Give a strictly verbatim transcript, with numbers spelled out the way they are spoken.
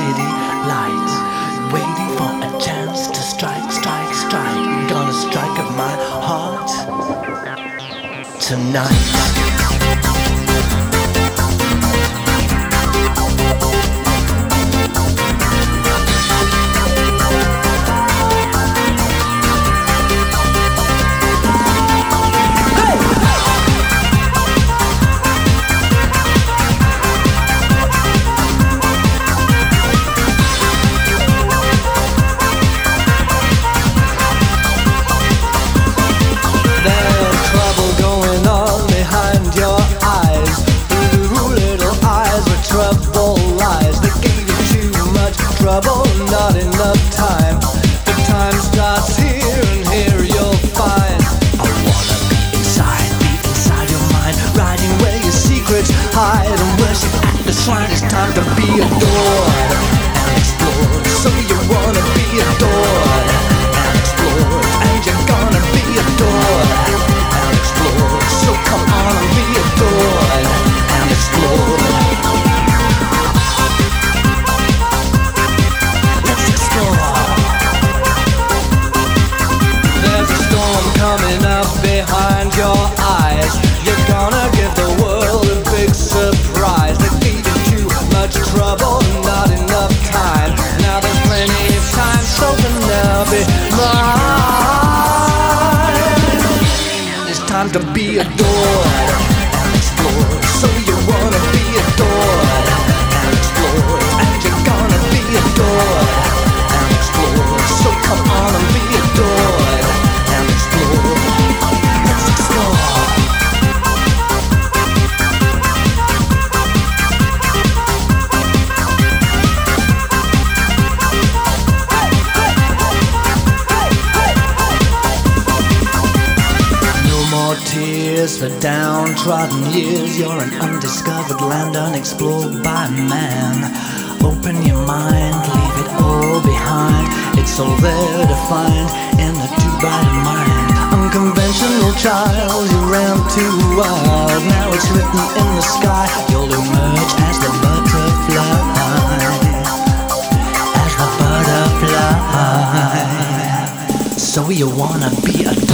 city lights, waiting for a chance to strike, strike, strike. Gonna strike at my heart tonight. Trouble, not enough time. The time starts here, and here you'll find. I wanna be inside, be inside your mind, riding where your secrets hide, and worship at the shrine. It's time to be adored and explored. So you wanna be adored and explored, and you're gonna be adored and explored. So come on and be adored and explored. Coming up behind your eyes, you're gonna give the world a big surprise. They feed you too much trouble, not enough time. Now there's plenty of time, so can now be mine. It's time to be adored and explored. So you wanna be adored and explored, and you're gonna be adored and explored. So come on and be adored and explore. Let's explore. No more tears for downtrodden years. You're an undiscovered land unexplored by man. Open your mind, leave it all behind. It's all there to find in a too bright mind. Unconventional child, you ran too wild. Now it's written in the sky. You'll emerge as the butterfly, as the butterfly. So you wanna be a